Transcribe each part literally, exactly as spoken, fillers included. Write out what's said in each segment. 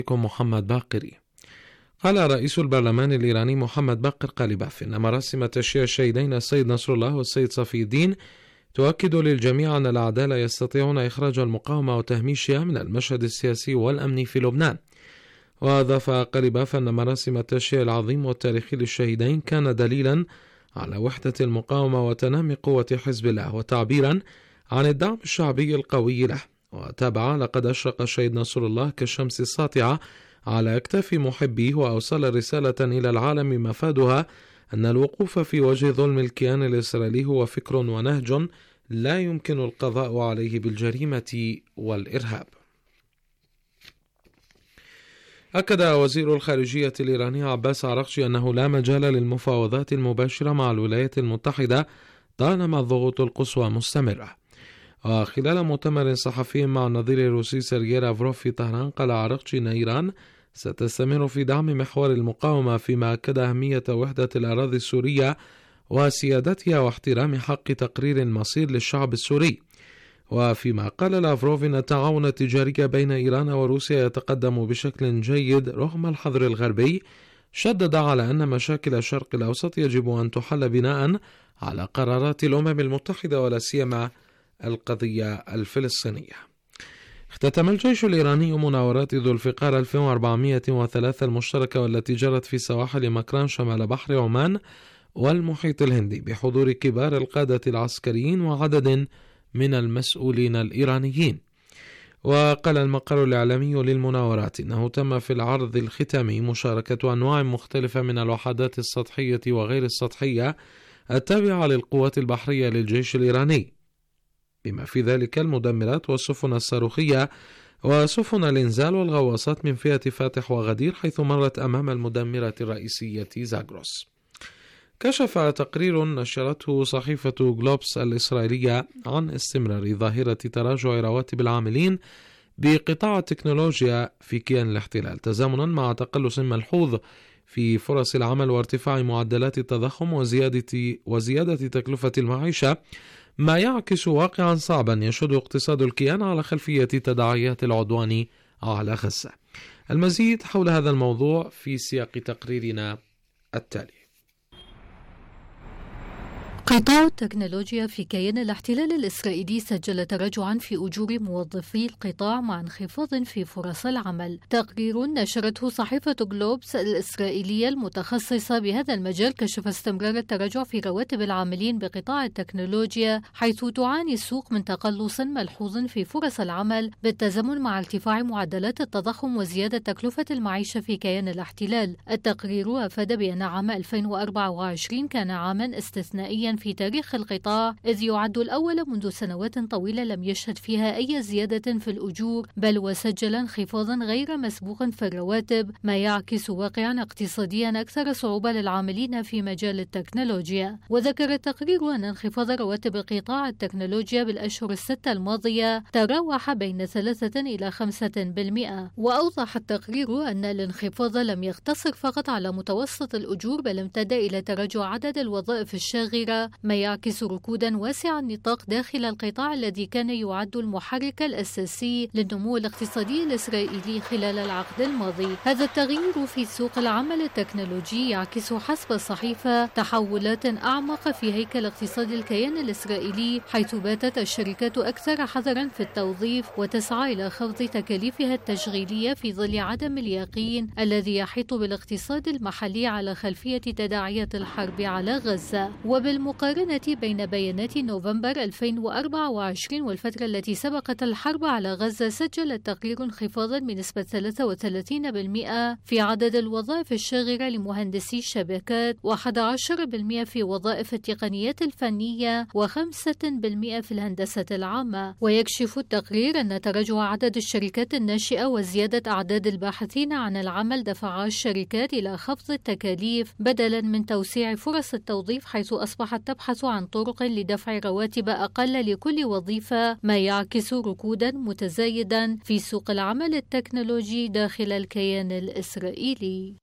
محمد باقري. قال رئيس البرلمان الإيراني محمد باقر قالباف إن مراسم تشييع الشهيدين السيد نصر الله والسيد صفي الدين تؤكد للجميع أن الأعداء لا يستطيعون إخراج المقاومة وتهميشها من المشهد السياسي والأمني في لبنان. وأضاف قالباف أن مراسم التشييع العظيم والتاريخي للشهيدين كان دليلا على وحدة المقاومة وتنامي قوة حزب الله وتعبيرا عن الدعم الشعبي القوي له. وتابع: لقد أشرق الشهيد نصر الله كالشمس الساطعة على أكتاف محبيه، وأوصل رسالة إلى العالم مفادها أن الوقوف في وجه ظلم الكيان الإسرائيلي هو فكر ونهج لا يمكن القضاء عليه بالجريمة والإرهاب. أكد وزير الخارجية الإيراني عباس عراقجي أنه لا مجال للمفاوضات المباشرة مع الولايات المتحدة طالما الضغوط القصوى مستمرة. وخلال مؤتمر صحفي مع النظير الروسي سيرجي لافروف في طهران، قال عراقجي أن إيران ستستمر في دعم محور المقاومة، فيما أكد أهمية وحدة الأراضي السورية وسيادتها واحترام حق تقرير المصير للشعب السوري. وفيما قال لافروف إن التعاون التجاري بين إيران وروسيا يتقدم بشكل جيد رغم الحظر الغربي، شدد على أن مشاكل الشرق الأوسط يجب أن تحل بناء على قرارات الأمم المتحدة ولا سيما القضية الفلسطينية. اختتم الجيش الإيراني مناورات ذو الفقار ألف وأربعمائة وثلاثة المشتركة والتي جرت في سواحل مكران شمال بحر عمان والمحيط الهندي بحضور كبار القادة العسكريين وعدد من المسؤولين الإيرانيين. وقال المقر الإعلامي للمناورات إنه تم في العرض الختامي مشاركة أنواع مختلفة من الوحدات السطحية وغير السطحية التابعة للقوات البحرية للجيش الإيراني، بما في ذلك المدمرات والسفن الصاروخية وسفن الإنزال والغواصات من فئة فاتح وغدير، حيث مرت أمام المدمرة الرئيسية زاغروس. كشف تقرير نشرته صحيفة جلوبس الإسرائيلية عن استمرار ظاهرة تراجع رواتب العاملين بقطاع التكنولوجيا في كيان الاحتلال، تزامنا مع تقلص ملحوظ في فرص العمل وارتفاع معدلات التضخم وزيادة, وزيادة تكلفة المعيشة، ما يعكس واقعا صعبا يشهد اقتصاد الكيان على خلفية تداعيات العدوان على غزة. المزيد حول هذا الموضوع في سياق تقريرنا التالي. قطاع التكنولوجيا في كيان الاحتلال الإسرائيلي سجل تراجعا في أجور موظفي القطاع مع انخفاض في فرص العمل. تقرير نشرته صحيفة جلوبس الإسرائيلية المتخصصة بهذا المجال كشف استمرار التراجع في رواتب العاملين بقطاع التكنولوجيا، حيث تعاني السوق من تقلص ملحوظ في فرص العمل بالتزامن مع ارتفاع معدلات التضخم وزيادة تكلفة المعيشة في كيان الاحتلال. التقرير أفاد بأن عام ألفين وأربعة وعشرين كان عاما استثنائيا في تاريخ القطاع، إذ يعد الأول منذ سنوات طويلة لم يشهد فيها أي زيادة في الأجور، بل وسجل انخفاضا غير مسبوق في الرواتب، ما يعكس واقعا اقتصاديا أكثر صعوبة للعاملين في مجال التكنولوجيا. وذكر التقرير أن انخفاض رواتب قطاع التكنولوجيا بالأشهر الستة الماضية تراوح بين ثلاثة إلى خمسة بالمئة. وأوضح التقرير أن الانخفاض لم يقتصر فقط على متوسط الأجور، بل امتد إلى تراجع عدد الوظائف الشاغرة، ما يعكس ركودا واسع النطاق داخل القطاع الذي كان يعد المحرك الأساسي للنمو الاقتصادي الإسرائيلي خلال العقد الماضي. هذا التغيير في سوق العمل التكنولوجي يعكس حسب الصحيفة تحولات أعمق في هيكل اقتصاد الكيان الإسرائيلي، حيث باتت الشركات أكثر حذرا في التوظيف وتسعى إلى خفض تكاليفها التشغيلية في ظل عدم اليقين الذي يحيط بالاقتصاد المحلي على خلفية تداعيات الحرب على غزة. وبالمقارنة بين بيانات نوفمبر ألفين وأربعة وعشرين والفترة التي سبقت الحرب على غزة، سجل التقرير انخفاضا بنسبة ثلاثة وثلاثين بالمئة في عدد الوظائف الشاغرة لمهندسي الشبكات، وأحد عشر بالمئة في وظائف التقنيات الفنية، وخمسة بالمئة في الهندسة العامة. ويكشف التقرير أن تراجع عدد الشركات الناشئة وزيادة أعداد الباحثين عن العمل دفعا الشركات إلى خفض التكاليف بدلا من توسيع فرص التوظيف، حيث أصبحت تبحث عن طرق لدفع رواتب أقل لكل وظيفة، ما يعكس ركودا متزايدا في سوق العمل التكنولوجي داخل الكيان الإسرائيلي.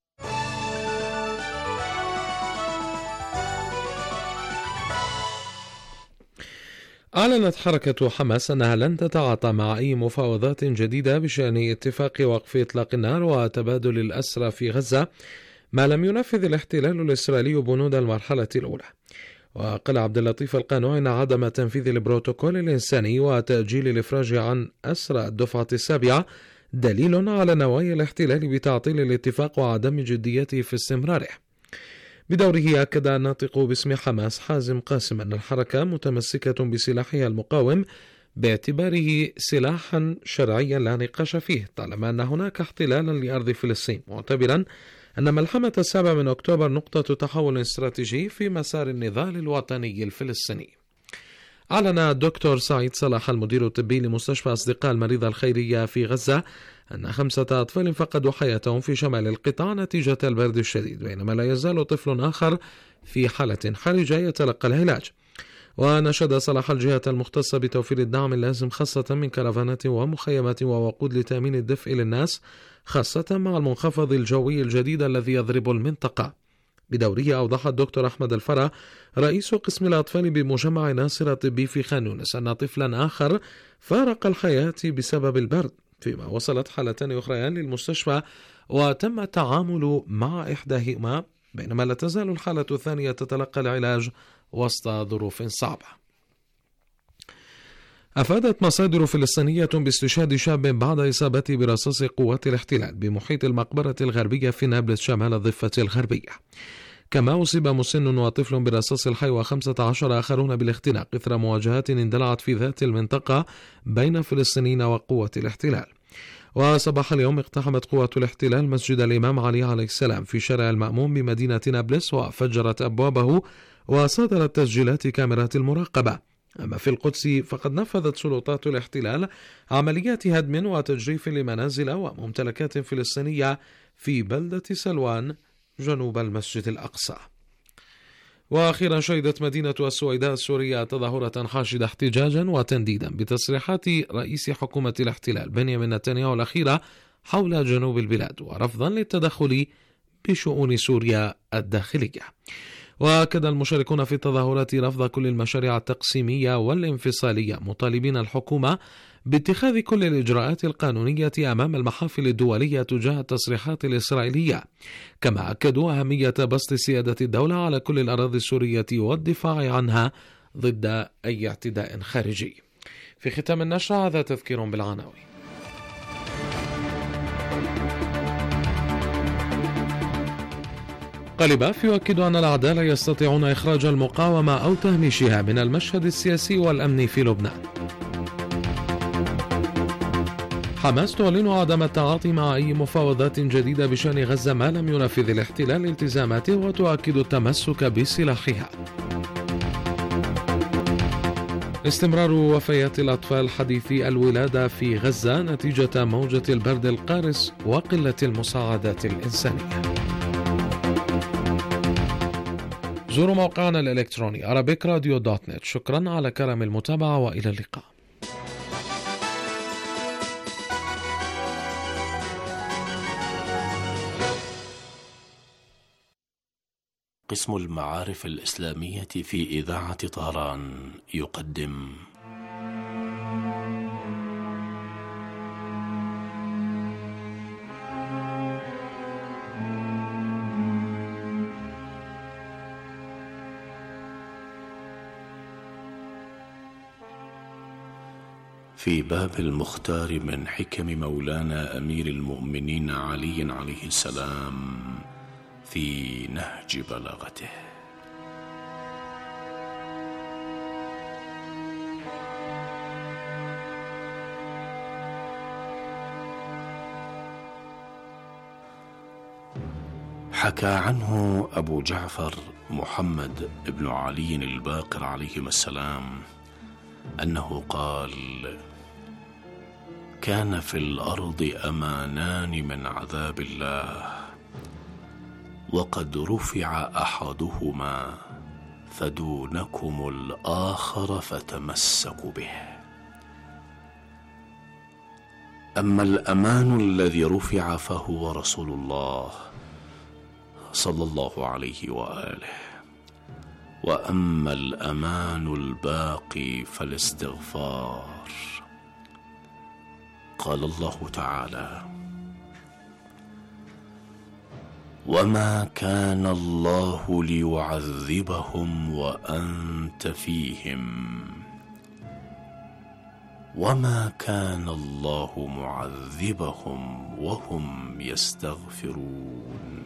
أعلنت حركة حماس أنها لن تتعاطى مع أي مفاوضات جديدة بشأن اتفاق وقف إطلاق النار وتبادل الأسرى في غزة ما لم ينفذ الاحتلال الإسرائيلي بنود المرحلة الأولى. وقال عبد اللطيف القانوني أن عدم تنفيذ البروتوكول الإنساني وتأجيل الإفراج عن أسرى الدفعة السابعة دليل على نوايا الاحتلال بتعطيل الاتفاق وعدم جديته في استمراره. بدوره أكد الناطق باسم حماس حازم قاسم أن الحركة متمسكة بسلاحها المقاوم باعتباره سلاحا شرعيا لا نقاش فيه طالما أن هناك احتلالا لأرض فلسطين، معتبرا أن ملحمة السابع من أكتوبر نقطة تحول استراتيجي في مسار النضال الوطني الفلسطيني. أعلن الدكتور سعيد صلاح المدير الطبي لمستشفى أصدقاء المريضة الخيرية في غزة أن خمسة أطفال فقدوا حياتهم في شمال القطاع نتيجة البرد الشديد، بينما لا يزال طفل آخر في حالة حرجة يتلقى العلاج. ونشد صلاح الجهة المختصة بتوفير الدعم اللازم خاصة من كرفانات ومخيمات ووقود لتأمين الدفء للناس، خاصة مع المنخفض الجوي الجديد الذي يضرب المنطقة. بدوره أوضح الدكتور أحمد الفرا رئيس قسم الأطفال بمجمع ناصر الطبي في خان يونس أن طفلا آخر فارق الحياة بسبب البرد، فيما وصلت حالتان أخريان للمستشفى وتم التعامل مع إحداهما، بينما لا تزال الحالة الثانية تتلقى العلاج وسط ظروف صعبة. أفادت مصادر فلسطينية باستشهاد شاب بعد إصابته برصاص قوات الاحتلال بمحيط المقبرة الغربية في نابلس شمال الضفة الغربية. كما أصيب مسن وطفل برصاص الحي وخمسة عشر آخرون بالاختناق إثر مواجهات اندلعت في ذات المنطقة بين فلسطينيين وقوة الاحتلال. وصباح اليوم اقتحمت قوات الاحتلال مسجد الإمام علي عليه السلام في شارع المأمون بمدينة نابلس وفجرت أبوابه وصادرت تسجيلات كاميرات المراقبة. أما في القدس فقد نفذت سلطات الاحتلال عمليات هدم وتجريف لمنازل وممتلكات فلسطينية في بلدة سلوان جنوب المسجد الأقصى. وأخيرا شهدت مدينة السويداء السورية تظاهرة حاشدة احتجاجا وتنديدا بتصريحات رئيس حكومة الاحتلال بنيامين نتنياهو الأخيرة حول جنوب البلاد ورفضا للتدخل بشؤون سوريا الداخلية. وأكد المشاركون في التظاهرات رفض كل المشاريع التقسيمية والانفصالية، مطالبين الحكومة باتخاذ كل الإجراءات القانونية أمام المحافل الدولية تجاه التصريحات الإسرائيلية. كما أكدوا أهمية بسط سيادة الدولة على كل الأراضي السورية والدفاع عنها ضد أي اعتداء خارجي. في ختام النشرة هذا تذكير بالعناوين. قلباف يؤكد أن الأعداء لا يستطيعون إخراج المقاومة أو تهميشها من المشهد السياسي والأمني في لبنان. حماس تعلن عدم التعاطي مع أي مفاوضات جديدة بشأن غزة ما لم ينفذ الاحتلال التزاماته وتؤكد التمسك بسلاحها. استمرار وفيات الأطفال حديثي الولادة في غزة نتيجة موجة البرد القارس وقلة المساعدات الإنسانية. زوروا موقعنا الإلكتروني arabic radio دوت نت. شكرا على كرم المتابعة وإلى اللقاء. قسم المعارف الإسلامية في إذاعة طهران يقدم في باب المختار من حكم مولانا أمير المؤمنين علي عليه السلام في نهج بلاغته. حكى عنه أبو جعفر محمد بن علي الباقر عليهما السلام أنه قال: كان في الأرض أمانان من عذاب الله، وقد رفع أحدهما فدونكم الآخر فتمسكوا به. أما الأمان الذي رفع فهو رسول الله صلى الله عليه وآله، وأما الأمان الباقي فالاستغفار. قال الله تعالى: وما كان الله ليعذبهم وأنت فيهم وما كان الله معذبهم وهم يستغفرون.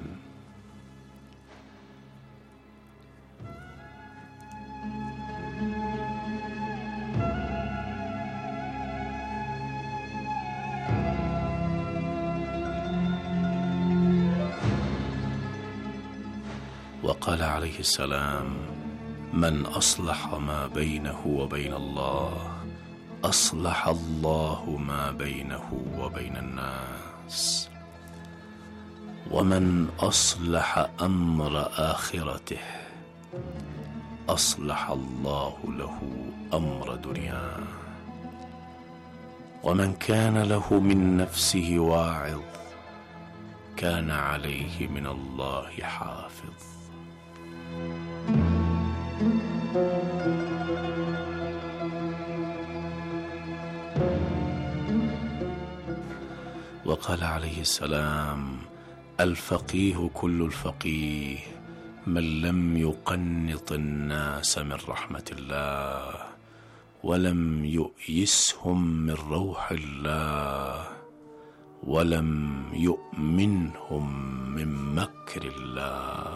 وقال عليه السلام: من أصلح ما بينه وبين الله أصلح الله ما بينه وبين الناس، ومن أصلح أمر آخرته أصلح الله له أمر دنياه، ومن كان له من نفسه واعظ كان عليه من الله حافظ. وقال عليه السلام: الفقيه كل الفقيه من لم يقنط الناس من رحمة الله ولم يؤيسهم من روح الله ولم يؤمنهم من مكر الله.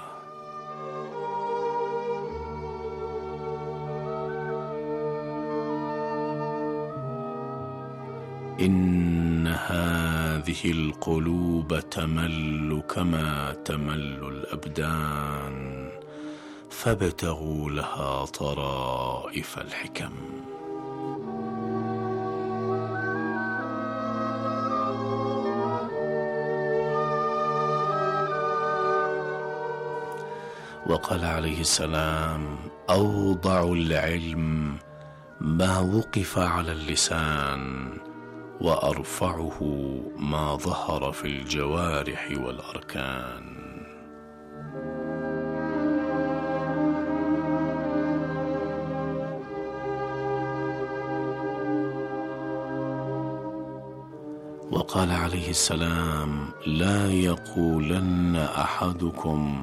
إن هذه القلوب تمل كما تمل الأبدان فابتغوا لها طرائف الحكم. وقال عليه السلام: أوضع العلم ما وقف على اللسان وأرفعه ما ظهر في الجوارح والأركان. وقال عليه السلام: لا يقولن أحدكم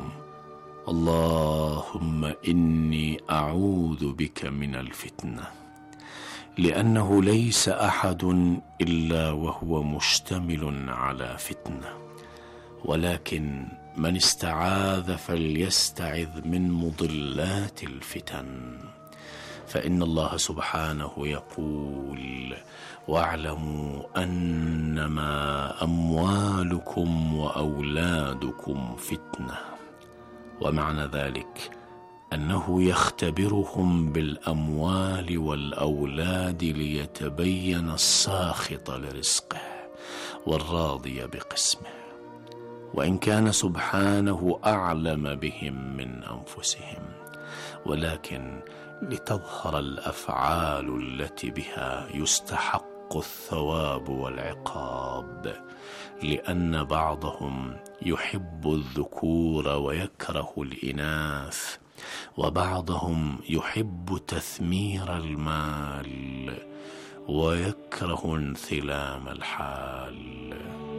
اللهم إني أعوذ بك من الفتنة، لأنه ليس أحد إلا وهو مشتمل على فتنة، ولكن من استعاذ فليستعذ من مضلات الفتن، فإن الله سبحانه يقول: واعلموا أنما أموالكم وأولادكم فتنة. ومعنى ذلك أنه يختبرهم بالأموال والأولاد ليتبين الساخط لرزقه والراضي بقسمه، وإن كان سبحانه أعلم بهم من أنفسهم، ولكن لتظهر الأفعال التي بها يستحق الثواب والعقاب، لأن بعضهم يحب الذكور ويكره الإناث، وبعضهم يحب تثمير المال ويكره انثلام الحال.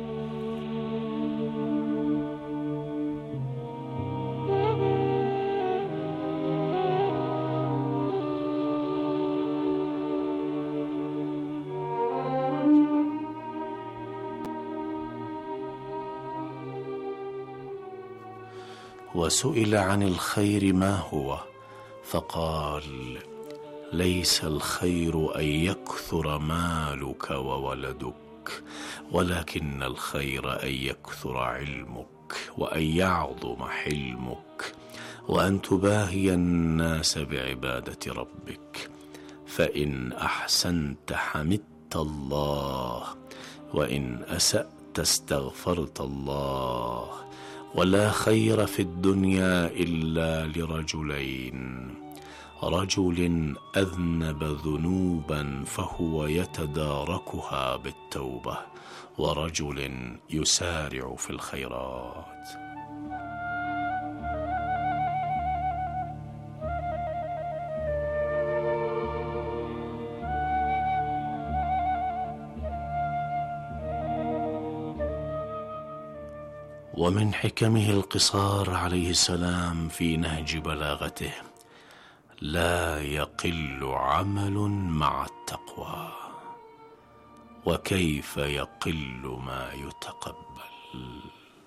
وسئل عن الخير ما هو، فقال: ليس الخير أن يكثر مالك وولدك، ولكن الخير أن يكثر علمك، وأن يعظم حلمك، وأن تباهي الناس بعبادة ربك، فإن أحسنت حمدت الله، وإن أسأت استغفرت الله. ولا خير في الدنيا إلا لرجلين: رجل أذنب ذنوبا فهو يتداركها بالتوبة، ورجل يسارع في الخيرات. ومن حكمه القصار عليه السلام في نهج بلاغته: لا يقل عمل مع التقوى، وكيف يقل ما يتقبل.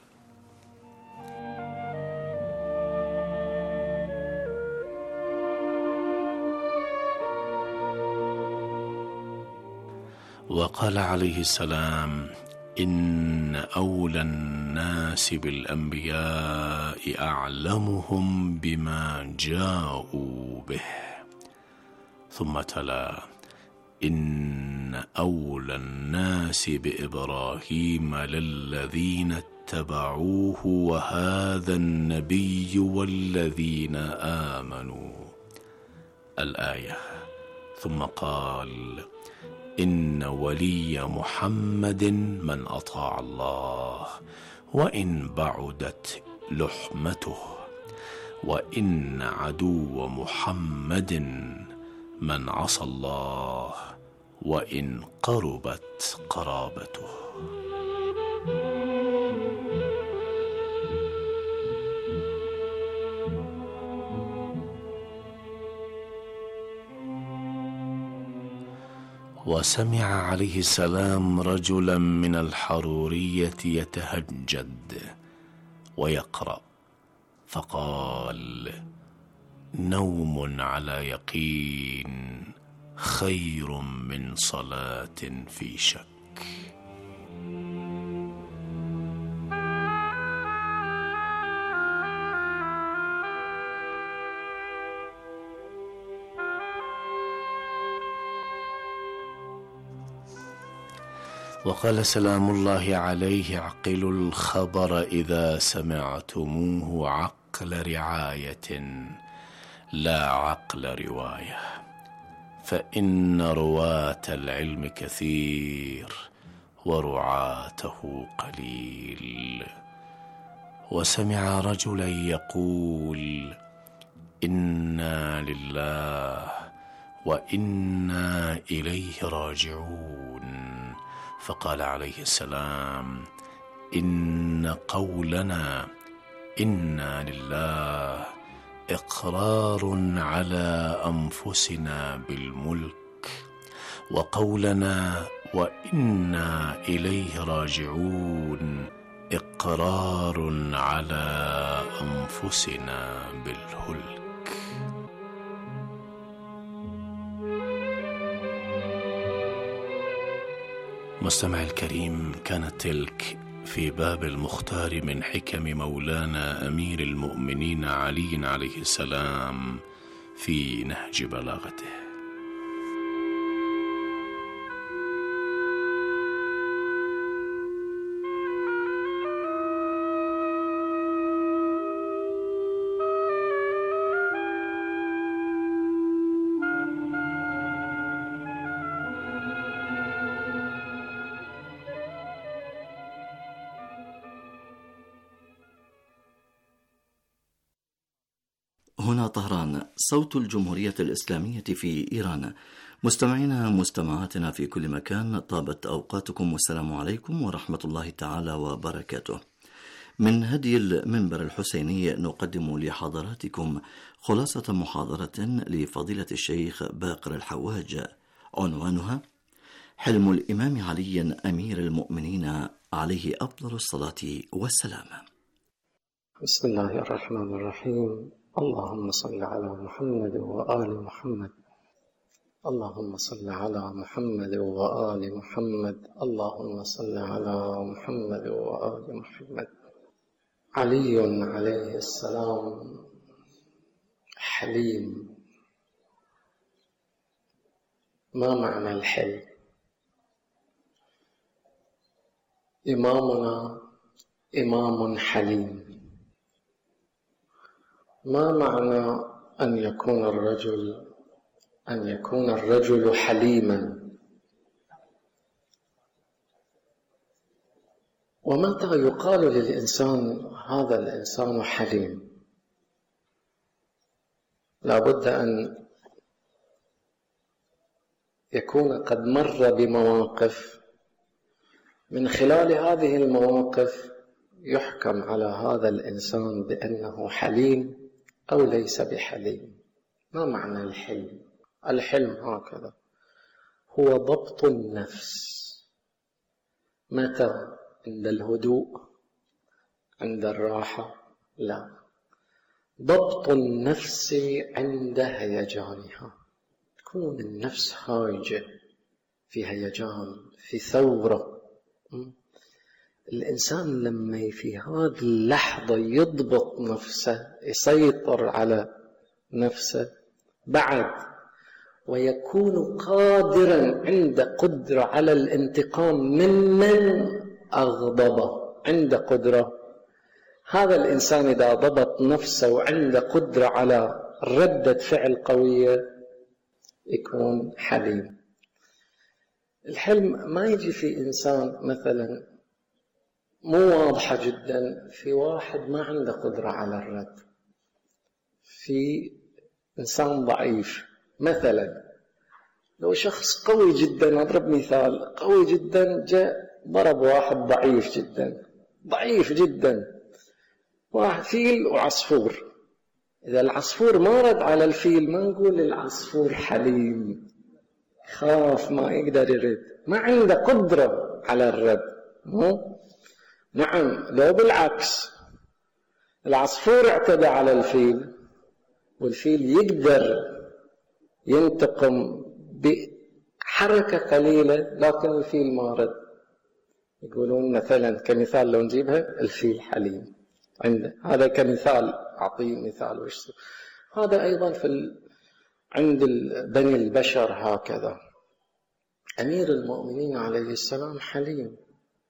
وقال عليه السلام: إن أولى الناس بالأنبياء أعلمهم بما جاءوا به. ثم تلا: إن أولى الناس بإبراهيم للذين اتبعوه وهذا النبي والذين آمنوا. الآية. ثم قال: إن ولي محمد من أطاع الله وإن بعدت لحمته، وإن عدو محمد من عصى الله وإن قربت قرابته. وسمع عليه السلام رجلا من الحرورية يتهجد ويقرأ، فقال: نوم على يقين خير من صلاة في شك. وقال سلام الله عليه: اعقلوا الخبر إذا سمعتموه عقل رعاية لا عقل رواية، فإن رواة العلم كثير ورعاته قليل. وسمع رجلا يقول: إنا لله وإنا إليه راجعون، فقال عليه السلام: إن قولنا إنا لله إقرار على أنفسنا بالملك، وقولنا وإنا إليه راجعون إقرار على أنفسنا بالهلك. مستمع الكريم، كانت تلك في باب المختار من حكم مولانا أمير المؤمنين علي عليه السلام في نهج بلاغته. هنا طهران، صوت الجمهورية الإسلامية في إيران. مستمعينا مستمعاتنا في كل مكان، طابت أوقاتكم والسلام عليكم ورحمة الله تعالى وبركاته. من هدي المنبر الحسيني نقدم لحضراتكم خلاصة محاضرة لفضيلة الشيخ باقر الحواج، عنوانها: حلم الإمام علي أمير المؤمنين عليه أفضل الصلاة والسلام. بسم الله الرحمن الرحيم. اللهم صل على محمد وآل محمد. اللهم صل على محمد وآل محمد. اللهم صل على محمد وآل محمد. علي عليه السلام حليم. ما معنى الحلم؟ إمامنا إمام حليم. ما معنى أن يكون الرجل أن يكون الرجل حليما؟ ومتى يقال للإنسان هذا الإنسان حليم؟ لا بد أن يكون قد مر بمواقف، من خلال هذه المواقف يحكم على هذا الإنسان بأنه حليم أو ليس بحليم. ما معنى الحلم؟ الحلم هكذا هو ضبط النفس. متى؟ عند الهدوء، عند الراحة؟ لا، ضبط النفس عند هيجانها. تكون النفس هايجة، في هيجان، في ثورة. الإنسان لما في هذه اللحظة يضبط نفسه، يسيطر على نفسه بعد، ويكون قادرا عند قدرة على الانتقام ممن أغضبه، عند قدرة. هذا الإنسان إذا ضبط نفسه وعنده قدرة على ردة فعل قوية يكون حليم. الحلم ما يجي في إنسان مثلا مو واضحة جدا، في واحد ما عنده قدرة على الرد، في إنسان ضعيف. مثلا لو شخص قوي جدا، أضرب مثال، قوي جدا جاء ضرب واحد ضعيف جدا، ضعيف جدا، واحد فيل وعصفور. إذا العصفور ما رد على الفيل ما نقول العصفور حليم، خاف ما يقدر يرد، ما عنده قدرة على الرد. مو نعم، لو بالعكس العصفور اعتدى على الفيل والفيل يقدر ينتقم بحركة قليلة لكن الفيل ما رد، يقولون مثلا كمثال لو نجيبها الفيل حليم عنده. هذا كمثال، أعطيه مثال وش. هذا أيضا في ال... عند بني البشر هكذا. أمير المؤمنين عليه السلام حليم.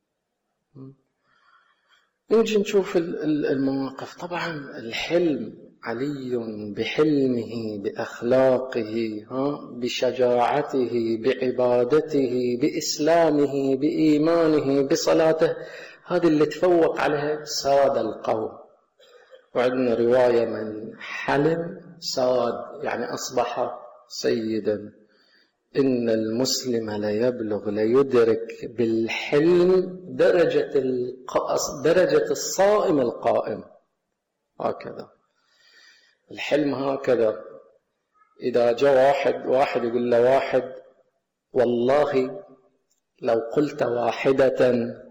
نجي نشوف المواقف. طبعا الحلم علي بحلمه، بأخلاقه، ها بشجاعته، بعبادته، بإسلامه، بإيمانه، بصلاته، هذه اللي تفوق عليها ساد القوم. وعندنا رواية من حلم ساد، يعني أصبح سيدا. إن المسلم لا يبلغ، لا يدرك بالحلم درجة درجة الصائم القائم. هكذا الحلم هكذا. إذا جاء واحد واحد يقول له واحد والله لو قلت واحدة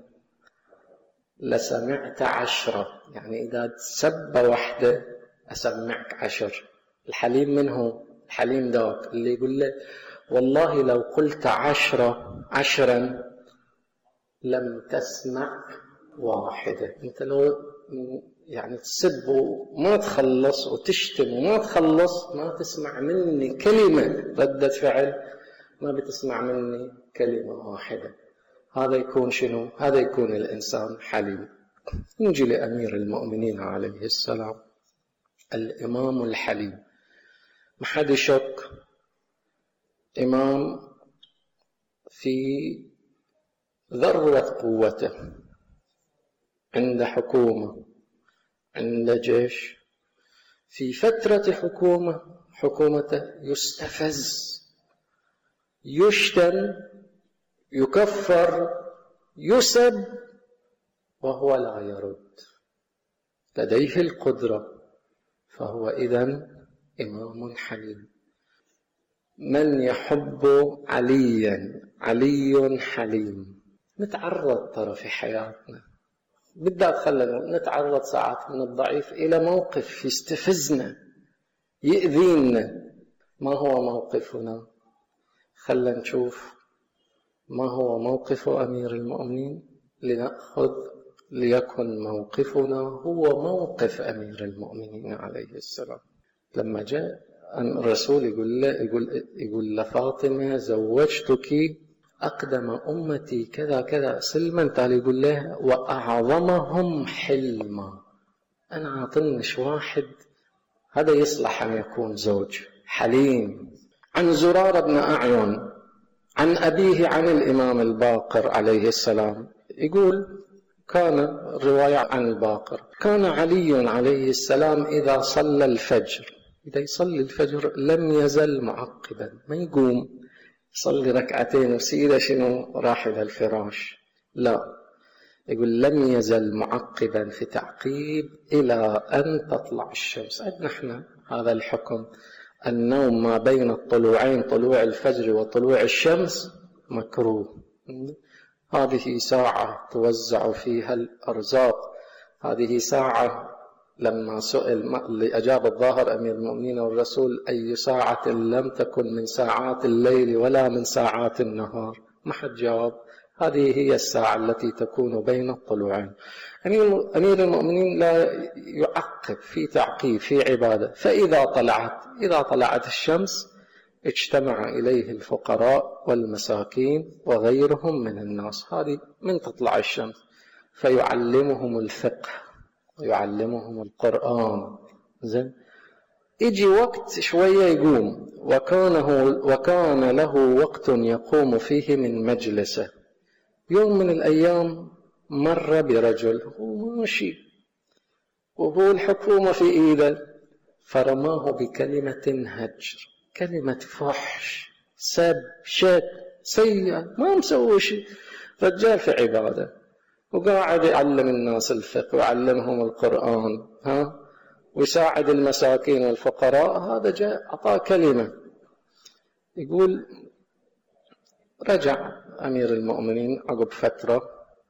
لسمعت عشرة، يعني إذا تسب واحدة أسمعك عشر. الحليم منه الحليم ذاك اللي يقول له والله لو قلت عشرة عشرا لم تسمع واحدة. أنت لو يعني تسب وما تخلص وتشتم وما تخلص، ما تسمع مني كلمة ردة فعل، ما بتسمع مني كلمة واحدة. هذا يكون شنو؟ هذا يكون الإنسان حليم. نجي لأمير المؤمنين عليه السلام، الإمام الحليم. ما حد يشك، إمام في ذروة قوته، عند حكومة، عند جيش، في فترة حكومة حكومته يستفز، يشتم، يكفر، يسب، وهو لا يرد، لديه القدرة، فهو إذن إمام حليم. من يحب عليا؟ علي حليم. نتعرض ترى في حياتنا بالذات، خلنا نتعرض ساعات من الضعيف إلى موقف يستفزنا، يؤذينا. ما هو موقفنا؟ خلنا نشوف ما هو موقف أمير المؤمنين، لنأخذ ليكن موقفنا هو موقف أمير المؤمنين عليه السلام. لما جاء الرسول يقول له يقول يقول لفاطمة زوجتك أقدم أمتي كذا كذا سلما، تالي يقول له وأعظمهم حلما. أنا عاطنش واحد هذا يصلح أن يكون زوج حليم. عن زرار بن أعين عن أبيه عن الإمام الباقر عليه السلام يقول، كان رواية عن الباقر، كان علي عليه السلام إذا صلى الفجر، إذا يصلي الفجر لم يزل معقبا، ما يقوم يصلي ركعتين وسيدة شنو راح إلى الفراش، لا، يقول لم يزل معقبا في تعقيب إلى أن تطلع الشمس. عندنا احنا هذا الحكم، النوم ما بين الطلوعين، طلوع الفجر وطلوع الشمس، مكروه. هذه ساعة توزع فيها الأرزاق، هذه ساعة لما سئل لأجاب الظاهر أمير المؤمنين والرسول أي ساعة لم تكن من ساعات الليل ولا من ساعات النهار، ما حد جاوب. هذه هي الساعة التي تكون بين الطلوعين. أمير المؤمنين لا يعقب في تعقيب في عبادة. فإذا طلعت إذا طلعت الشمس اجتمع إليه الفقراء والمساكين وغيرهم من الناس، هذه من تطلع الشمس، فيعلمهم الفقه ويعلمهم القرآن. زين، يجي وقت شوية يقوم، وكانه وكان له وقت يقوم فيه من مجلسه. يوم من الأيام مر برجل هو ماشي وهو الحكومة في إيده، فرماه بكلمة هجر، كلمة فحش، سب، شك، سيئة، ما مسوي شيء. رجال في عبادة وقاعد يعلم الناس الفقه ويعلمهم القرآن، ها، ويساعد المساكين والفقراء. هذا جاء أعطاه كلمة. يقول رجع أمير المؤمنين عقب فترة،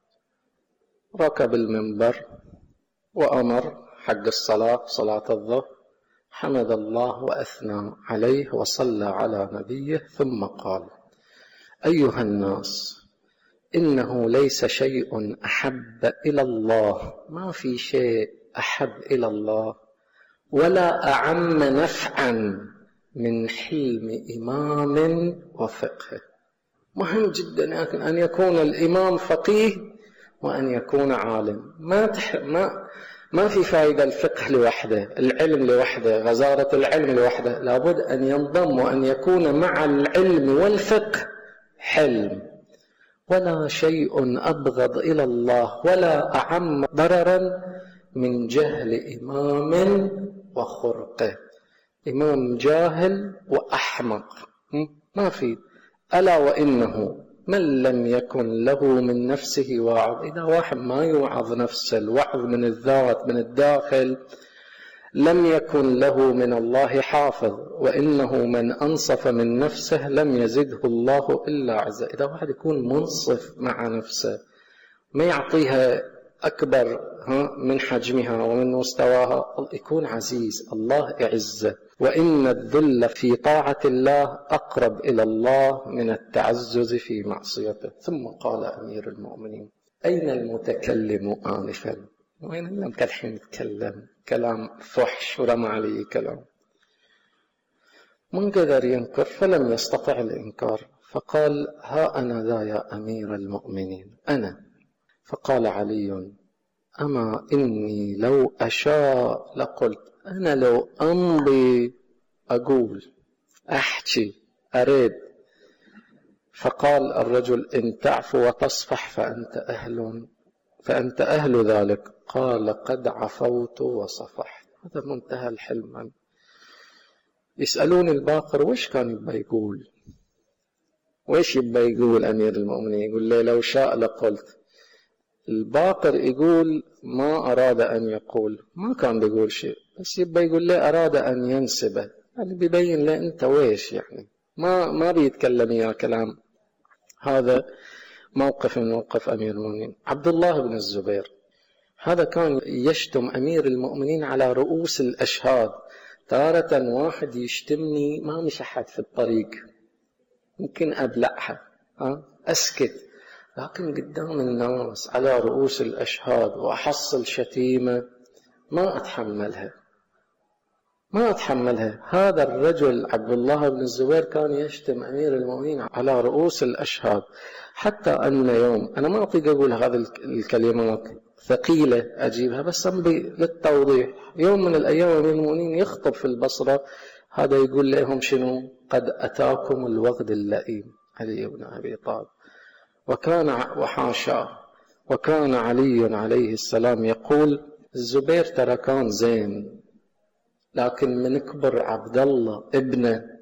ركب المنبر وأمر حق الصلاة، صلاة الظهر، حمد الله وأثنى عليه وصلى على نبيه، ثم قال: أيها الناس، إنه ليس شيء أحب إلى الله، ما في شيء أحب إلى الله ولا أعم نفعا من حلم إمام وفقه. مهم جدا أن يكون الإمام فقيه وأن يكون عالم. ما تح... ما ما في فائدة الفقه لوحده، العلم لوحده، غزارة العلم لوحده، لابد أن ينضم وأن يكون مع العلم والفقه حلم. ولا شيء أبغض إلى الله ولا أعم ضررا من جهل إمام وخرقه. إمام جاهل وأحمق ما في. ألا وإنه من لم يكن له من نفسه واعظ، إذا واحد ما يوعظ نفسه، الوعظ من الذات من الداخل، لم يكن له من الله حافظ، وإنه من أنصف من نفسه لم يزده الله إلا عزا. إذا واحد يكون منصف مع نفسه، ما يعطيها أكبر من حجمها ومن مستواها، يكون عزيز، الله يعزه. وإن الذل في طاعة الله أقرب إلى الله من التعزز في معصيته. ثم قال أمير المؤمنين: أين المتكلم آنفا؟ وين لم كالحين يتكلم كلام فحش ورمى عليه كلام؟ من قدر ينكر فلم يستطع الإنكار، فقال: ها أنا ذا يا أمير المؤمنين، أنا. فقال علي: أما إني لو أشاء لقلت، أنا لو أمضي أقول أحكي أريد. فقال الرجل: إن تعفو وتصفح فأنت أهل فأنت أهل ذلك. قال: قد عفوت وصفحت. هذا منتهى الحلم. يسألون الباقر: وش كان يبقى يقول؟ وش يبقى يقول أمير المؤمنين؟ يقول لي لو شاء لقلت. الباقر يقول ما أراد أن يقول، ما كان بيقول شيء، بس يبقى يقول لي أراد أن ينسبه، يعني بيبين لي أنت ويش، يعني ما ما بيتكلم يا كلام. هذا موقف من موقف أمير المؤمنين. عبد الله بن الزبير هذا كان يشتم أمير المؤمنين على رؤوس الأشهاد. تارة واحد يشتمني ما مش أحد في الطريق، ممكن أبلعها، ها أسكت، لكن قدام الناس على رؤوس الأشهاد وأحصل شتيمة ما أتحملها ما أتحملها. هذا الرجل عبد الله بن الزبير كان يشتم أمير المؤمنين على رؤوس الأشهاد، حتى أن يوم، أنا ما أطيق أقول هذه الكلمات ثقيلة أجيبها، بس أمضي للتوضيح. يوم من الأيام أمير المؤمنين يخطب في البصرة، هذا يقول لهم شنو؟ قد أتاكم الوغد اللئيم، علي بن أبي طالب. وكان وحاشا وكان علي عليه السلام يقول: الزبير ترى كان زين، لكن من كبر عبد الله ابنه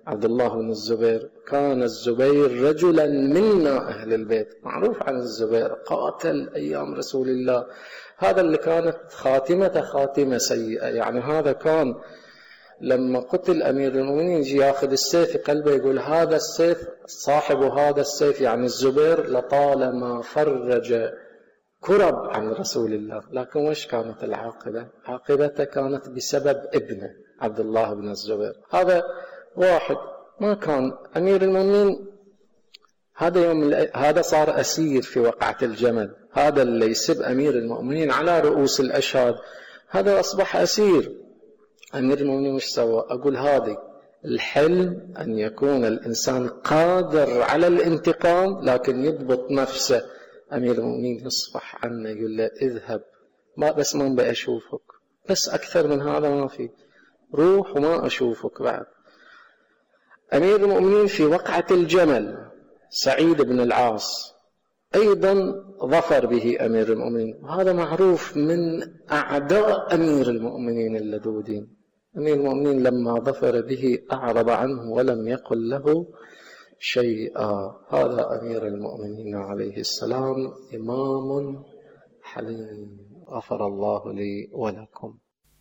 عبد الله بن الزبير. كان الزبير رجلا منا أهل البيت، معروف عن الزبير، قاتل أيام رسول الله، هذا اللي كانت خاتمة خاتمة سيئة. يعني هذا كان لما قتل أمير المؤمنين يجي ياخذ السيف في قلبه يقول هذا السيف صاحب هذا السيف يعني الزبير لطالما فرج كرب عن رسول الله. لكن وش كانت العاقبة؟ عاقبته كانت بسبب ابنه عبد الله بن الزبير. هذا واحد ما كان أمير المؤمنين، هذا يوم هذا صار أسير في وقعة الجمل، هذا اللي يسب أمير المؤمنين على رؤوس الأشهاد هذا أصبح أسير. أمير المؤمنين وش سوى؟ أقول هذه الحلم أن يكون الإنسان قادر على الانتقام لكن يضبط نفسه. أمير المؤمنين يصفح عنه يقول له اذهب، ما بس ما بقى أشوفك، بس أكثر من هذا ما في، روح وما أشوفك بعد. أمير المؤمنين في وقعة الجمل سعيد بن العاص أيضا ظفر به أمير المؤمنين، وهذا معروف من أعداء أمير المؤمنين اللدودين. أمير المؤمنين لما ظفر به أعرض عنه ولم يقل له شيئا. هذا أمير المؤمنين عليه السلام إمام حليم، غفر الله لي ولكم.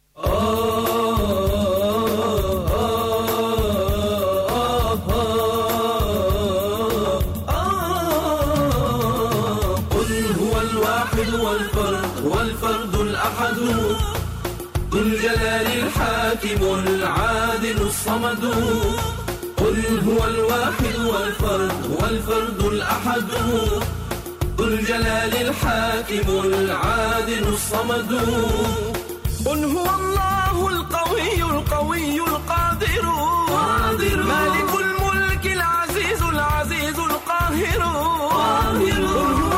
والفرد والفرد الأحد ذو الجلال الحاكم العادل الصمد. قل هو الواحد والفرد والفرد الأحد ذو الجلال الحاكم العادل الصمد. قل هو الله القوي القوي القادر مالك الملك العزيز العزيز القاهر. قل هو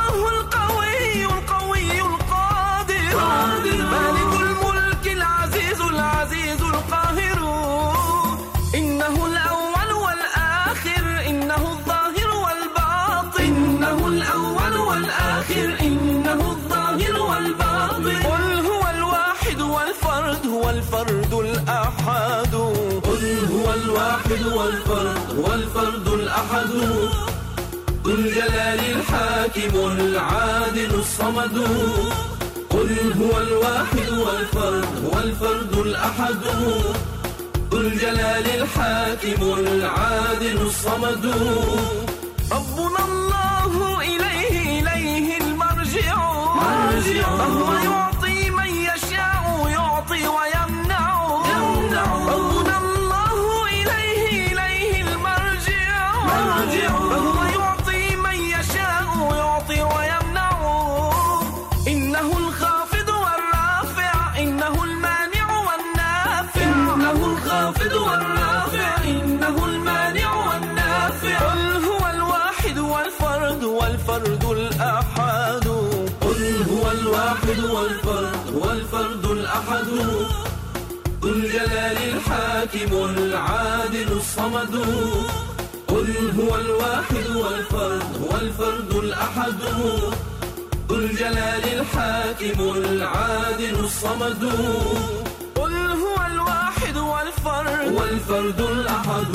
مالك الملك العزيز العزيز القاهر. إنه الأول والآخر إنه الظاهر والباطن إنه الأول والآخر إنه الظاهر والباطن. قل هو الواحد والفرد هو الفرد الأحد. قل هو الواحد والفرد والفرد الأحد ذو الجلال الحاكم العادل الصمد. قل هو الواحد والفرد والفرد الأحد ذو الجلال الحاكم العادل الصمد. ربنا الله إليه إليه المرجع فهو يعطي من يشاء يعطي ويمنع. ربنا الله إليه إليه المرجع فهو يعطي من يشاء يعطي ويمنع. إنه الخافض والرافع إنه المانع والنافع إنه الخافض والرافع إنه المانع والنافع. قل هو الواحد والفرد والفرد الأحد. قل هو الواحد والفرد والفرد الأحد ذو الجلال الحاكم العادل الصمد. قل هو الواحد والفرد والفرد الأحد ذو الجلال الحاكم العادل الصمد. قل هو الواحد والفرد والفرد الأحد.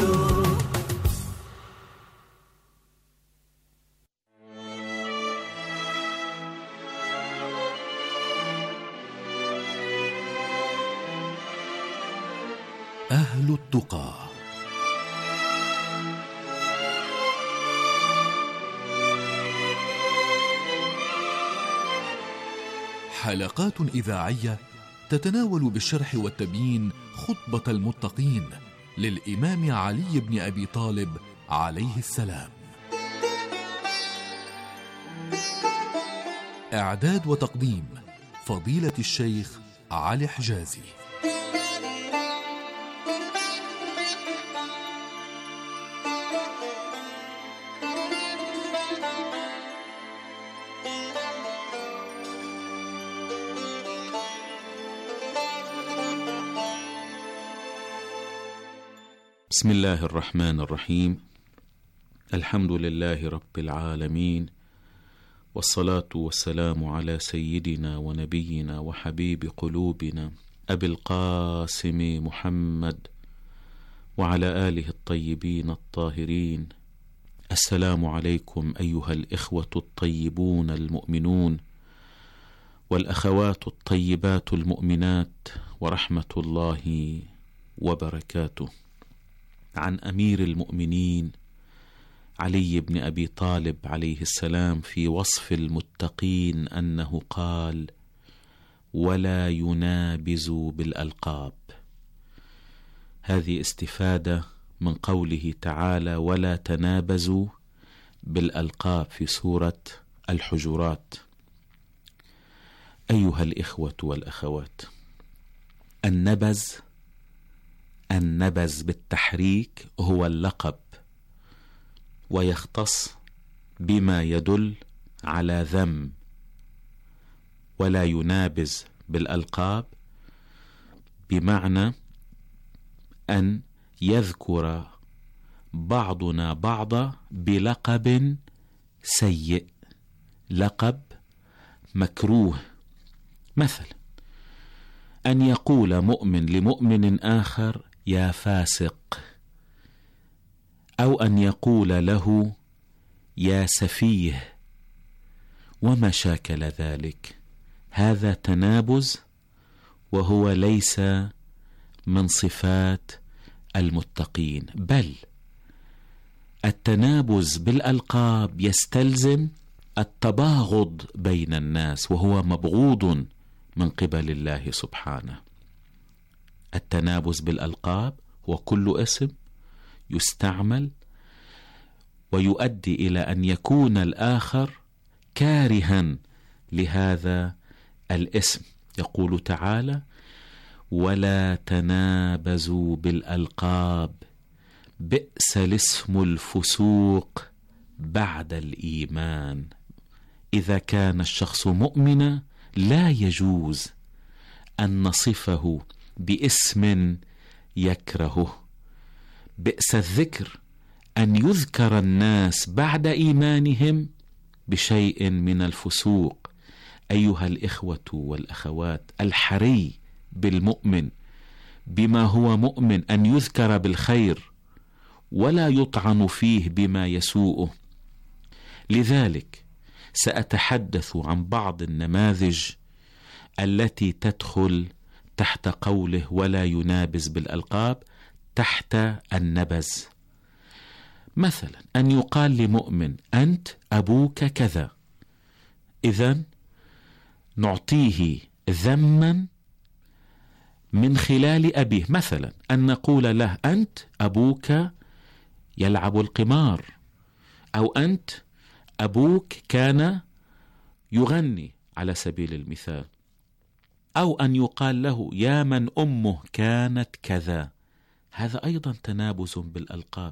أهل التقى. حلقات إذاعية تتناول بالشرح والتبيين خطبة المتقين للإمام علي بن أبي طالب عليه السلام. إعداد وتقديم فضيلة الشيخ علي حجازي. بسم الله الرحمن الرحيم. الحمد لله رب العالمين، والصلاة والسلام على سيدنا ونبينا وحبيب قلوبنا أبي القاسم محمد وعلى آله الطيبين الطاهرين. السلام عليكم أيها الإخوة الطيبون المؤمنون والأخوات الطيبات المؤمنات، ورحمة الله وبركاته. عن أمير المؤمنين علي بن أبي طالب عليه السلام في وصف المتقين أنه قال: ولا ينابزوا بالألقاب. هذه استفادة من قوله تعالى: ولا تنابزوا بالألقاب في سورة الحجرات. أيها الإخوة والأخوات، النبز النبز بالتحريك هو اللقب، ويختص بما يدل على ذم. ولا ينابز بالألقاب بمعنى أن يذكر بعضنا بعضا بلقب سيء، لقب مكروه. مثلا أن يقول مؤمن لمؤمن آخر يا فاسق، أو أن يقول له يا سفيه، وما شاكل ذلك. هذا تنابز، وهو ليس من صفات المتقين، بل التنابز بالألقاب يستلزم التباغض بين الناس، وهو مبغوض من قبل الله سبحانه. التنابز بالألقاب هو كل اسم يستعمل ويؤدي إلى أن يكون الآخر كارها لهذا الاسم. يقول تعالى: ولا تنابزوا بالألقاب بئس الاسم الفسوق بعد الإيمان. إذا كان الشخص مؤمنا لا يجوز أن نصفه باسم يكرهه. بئس الذكر أن يذكر الناس بعد إيمانهم بشيء من الفسوق. أيها الإخوة والأخوات، الحري بالمؤمن بما هو مؤمن أن يذكر بالخير ولا يطعن فيه بما يسوءه. لذلك سأتحدث عن بعض النماذج التي تدخل تحت قوله ولا ينابز بالألقاب، تحت النبز. مثلا أن يقال لمؤمن أنت أبوك كذا، إذن نعطيه ذما من خلال أبيه. مثلا أن نقول له أنت أبوك يلعب القمار، أو أنت أبوك كان يغني على سبيل المثال، أو أن يقال له يا من أمه كانت كذا. هذا أيضا تنابز بالألقاب.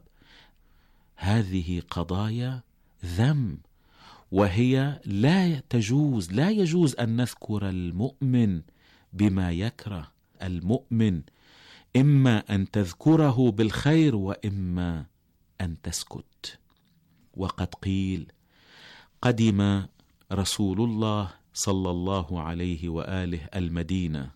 هذه قضايا ذم، وهي لا تجوز لا يجوز أن نذكر المؤمن بما يكره. المؤمن إما أن تذكره بالخير وإما أن تسكت. وقد قيل قدم رسول الله صلى الله عليه وآله المدينة،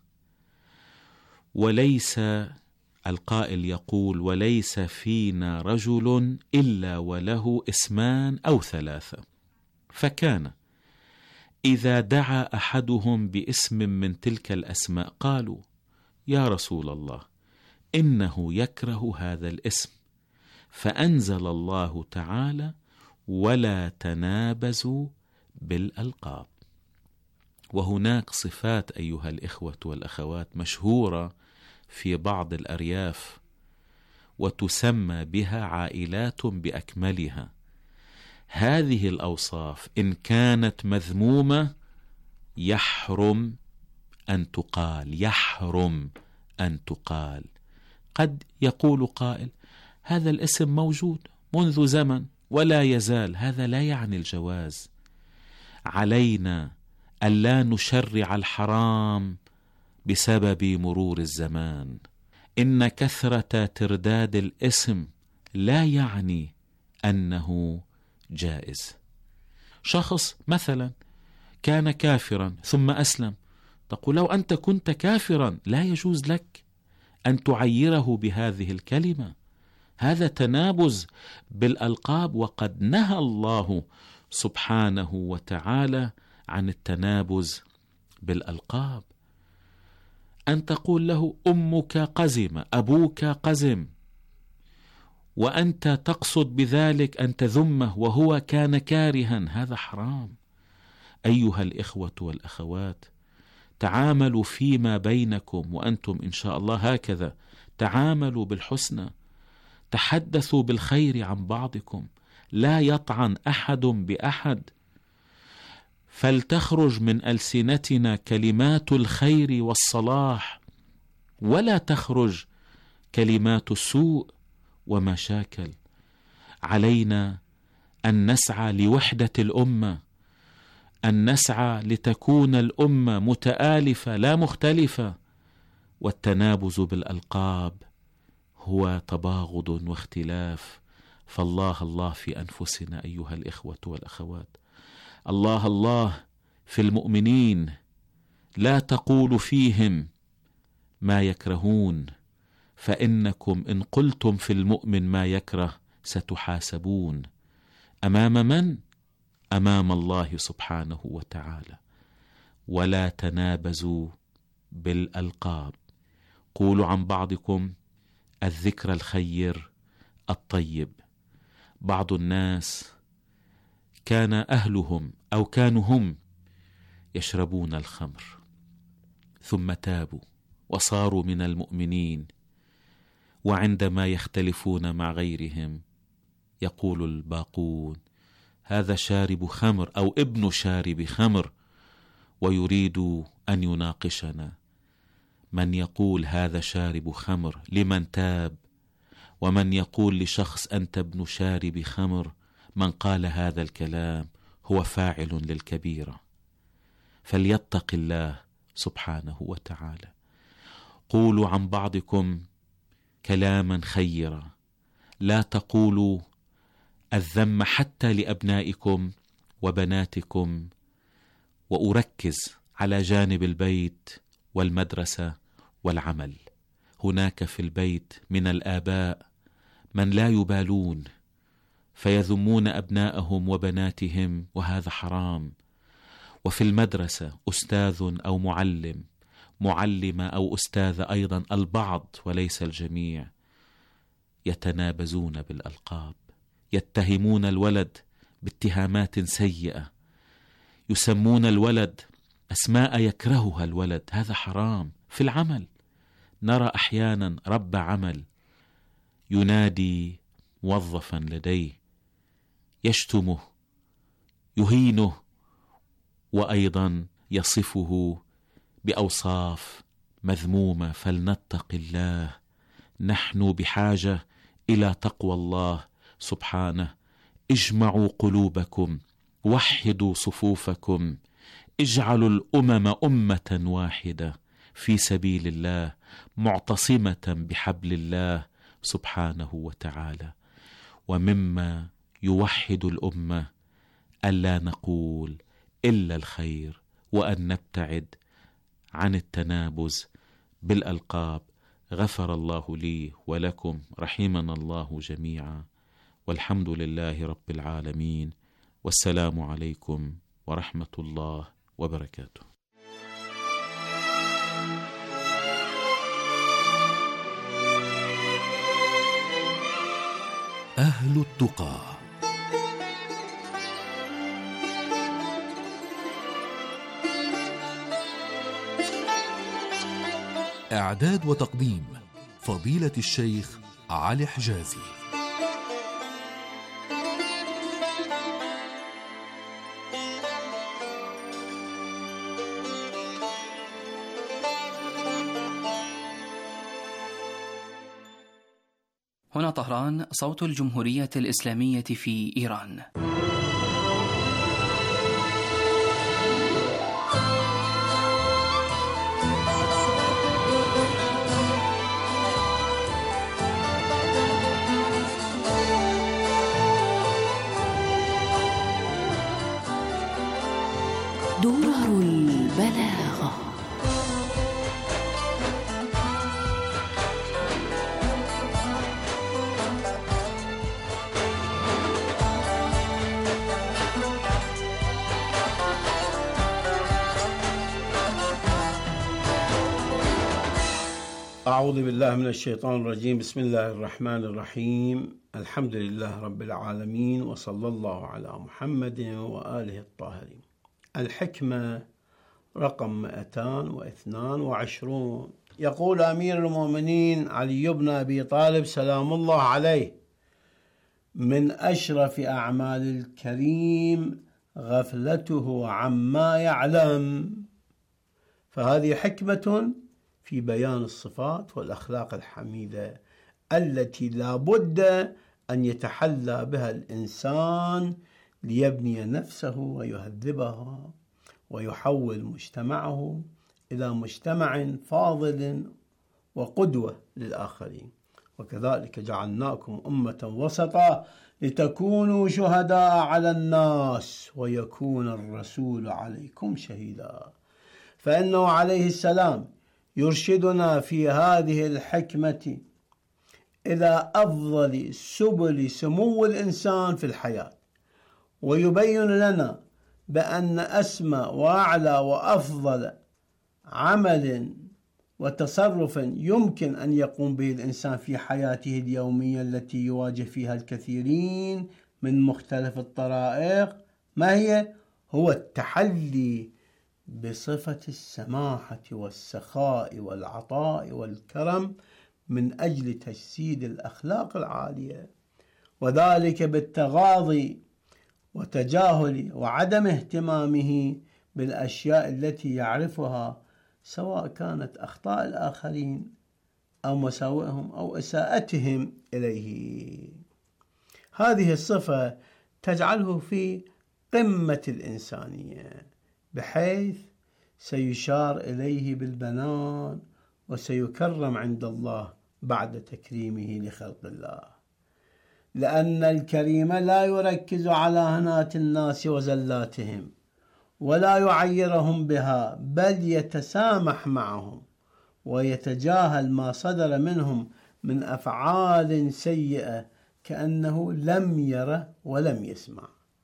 وليس القائل يقول وليس فينا رجل إلا وله اسمان أو ثلاثة. فكان إذا دعا أحدهم باسم من تلك الأسماء قالوا يا رسول الله إنه يكره هذا الاسم، فأنزل الله تعالى ولا تنابزوا بالألقاب. وهناك صفات أيها الإخوة والأخوات مشهورة في بعض الأرياف وتسمى بها عائلات بأكملها. هذه الأوصاف إن كانت مذمومة يحرم أن تقال يحرم أن تقال. قد يقول قائل هذا الاسم موجود منذ زمن ولا يزال، هذا لا يعني الجواز. علينا ألا نشرع الحرام بسبب مرور الزمان. إن كثرة ترداد الاسم لا يعني أنه جائز. شخص مثلا كان كافرا ثم أسلم، تقول لو أنت كنت كافرا لا يجوز لك أن تعيره بهذه الكلمة. هذا تنابز بالألقاب، وقد نهى الله سبحانه وتعالى عن التنابز بالألقاب. أن تقول له أمك قزمة، أبوك قزم، وأنت تقصد بذلك أن تذمه وهو كان كارها، هذا حرام. أيها الإخوة والأخوات، تعاملوا فيما بينكم وأنتم إن شاء الله هكذا، تعاملوا بالحسنى، تحدثوا بالخير عن بعضكم، لا يطعن أحد بأحد، فلتخرج من ألسنتنا كلمات الخير والصلاح، ولا تخرج كلمات السوء ومشاكل. علينا أن نسعى لوحدة الأمة، أن نسعى لتكون الأمة متآلفة لا مختلفة، والتنابز بالألقاب هو تباغض واختلاف. فالله الله في أنفسنا أيها الإخوة والأخوات، الله الله في المؤمنين، لا تقولوا فيهم ما يكرهون، فإنكم إن قلتم في المؤمن ما يكره ستحاسبون. أمام من؟ أمام الله سبحانه وتعالى. ولا تنابزوا بالألقاب، قولوا عن بعضكم الذكر الخير الطيب. بعض الناس كان أهلهم أو كانوا هم يشربون الخمر، ثم تابوا وصاروا من المؤمنين، وعندما يختلفون مع غيرهم يقول الباقون هذا شارب خمر أو ابن شارب خمر، ويريد أن يناقشنا. من يقول هذا شارب خمر لمن تاب، ومن يقول لشخص أنت ابن شارب خمر، من قال هذا الكلام هو فاعل للكبيرة، فليتق الله سبحانه وتعالى. قولوا عن بعضكم كلاما خيرا، لا تقولوا الذم حتى لأبنائكم وبناتكم. وأركز على جانب البيت والمدرسة والعمل. هناك في البيت من الآباء من لا يبالون فيذمون أبناءهم وبناتهم، وهذا حرام. وفي المدرسة أستاذ أو معلم، معلمة أو أستاذة أيضا، البعض وليس الجميع، يتنابزون بالألقاب، يتهمون الولد باتهامات سيئة، يسمون الولد أسماء يكرهها الولد، هذا حرام. في العمل نرى أحيانا رب عمل ينادي موظفا لديه، يشتمه، يهينه، وأيضا يصفه بأوصاف مذمومة. فلنتق الله، نحن بحاجة إلى تقوى الله سبحانه. اجمعوا قلوبكم، وحدوا صفوفكم، اجعلوا الأمم أمة واحدة في سبيل الله، معتصمة بحبل الله سبحانه وتعالى. ومما يوحد الأمة ألا نقول إلا الخير، وأن نبتعد عن التنابز بالألقاب. غفر الله لي ولكم، رحمنا الله جميعا، والحمد لله رب العالمين، والسلام عليكم ورحمة الله وبركاته. أهل التقى. إعداد وتقديم فضيلة الشيخ علي حجازي. هنا طهران، صوت الجمهورية الإسلامية في إيران. درر البلاغة. أعوذ بالله من الشيطان الرجيم. بسم الله الرحمن الرحيم. الحمد لله رب العالمين، وصلى الله على محمد وآله الطاهرين. الحكمة رقم مئتين واثنان وعشرون. يقول أمير المؤمنين علي بن أبي طالب سلام الله عليه: من أشرف أعمال الكريم غفلته عما يعلم. فهذه حكمة في بيان الصفات والأخلاق الحميدة التي لا بد أن يتحلى بها الإنسان ليبني نفسه ويهذبها ويحول مجتمعه إلى مجتمع فاضل وقدوة للآخرين. وكذلك جعلناكم أمة وسطا لتكونوا شهداء على الناس ويكون الرسول عليكم شهيدا. فإنه عليه السلام يرشدنا في هذه الحكمة إلى أفضل سبل سمو الإنسان في الحياة، ويبين لنا بأن أسمى وأعلى وأفضل عمل وتصرف يمكن أن يقوم به الإنسان في حياته اليومية التي يواجه فيها الكثيرين من مختلف الطرائق ما هي؟ هو التحلي بصفة السماحة والسخاء والعطاء والكرم من أجل تجسيد الأخلاق العالية، وذلك بالتغاضي وتجاهل وعدم اهتمامه بالأشياء التي يعرفها، سواء كانت أخطاء الآخرين أو مساوئهم أو إساءتهم إليه. هذه الصفة تجعله في قمة الإنسانية، بحيث سيشار إليه بالبنان وسيكرم عند الله بعد تكريمه لخلق الله، لأن الكريم لا يركز على هنات الناس وزلاتهم ولا يعيرهم بها، بل يتسامح معهم ويتجاهل ما صدر منهم من أفعال سيئة كأنه لم يره ولم يسمع.